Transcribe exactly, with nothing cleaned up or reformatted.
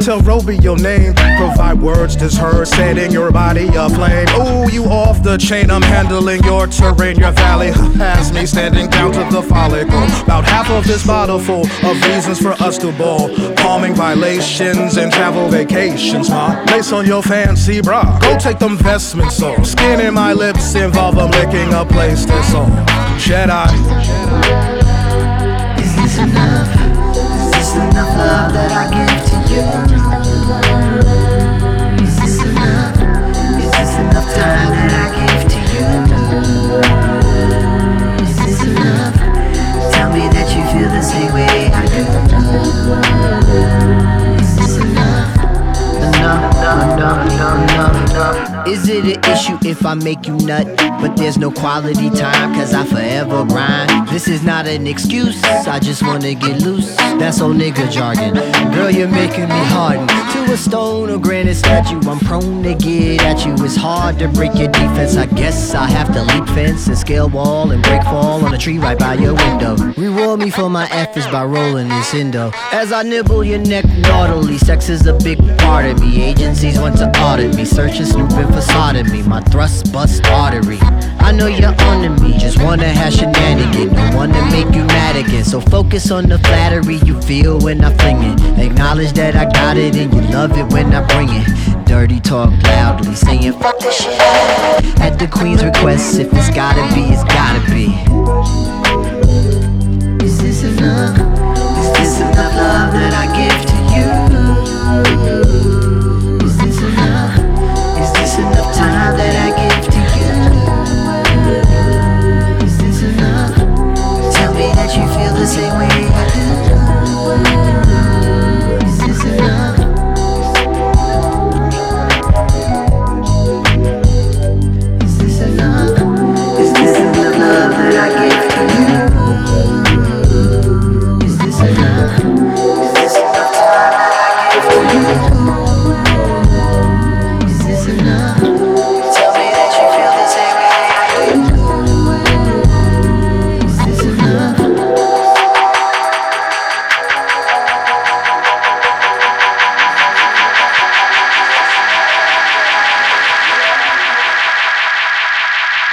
Tell Roby your name, provide words that's heard, setting your body aflame. Ooh, you off the chain, I'm handling your terrain. Your valley has me standing down to the follicle. About half of this bottle full of reasons for us to ball. Calming violations and travel vacations, ma. Lace on your fancy bra, go take them vestments off. Skin in my lips involve them licking a place that's on Jedi. Is this enough? Is this enough love that I give to you? Is this enough? Is this enough time that I give to you? Is this enough? Tell me that you feel the same way I do. Is this enough? Enough, enough, enough, enough, enough, enough. Is it an issue if I make you nut? But there's no quality time, cause I forever grind. This is not an excuse, I just wanna get loose. That's old nigga jargon. Girl, you're making me harden to a stone or granite statue. I'm prone to get at you. It's hard to break your defense. I guess I have to leap fence and scale wall and break fall on a tree right by your window. Reward me for my efforts by rolling this endo. As I nibble your neck naughtily, sex is a big part of me. Agencies want to audit me, searching, snooping, facade me. My thrust bust artery. I know you're onto me, just wanna have shenanigans. Don't wanna make you mad again. So focus on the flattery you feel when I fling it. Acknowledge that I got it and you love it when I bring it. Dirty talk loudly, saying fuck this shit. At the queen's request, if it's gotta be, it's gotta be. Is this enough? Is this enough love that I give to you?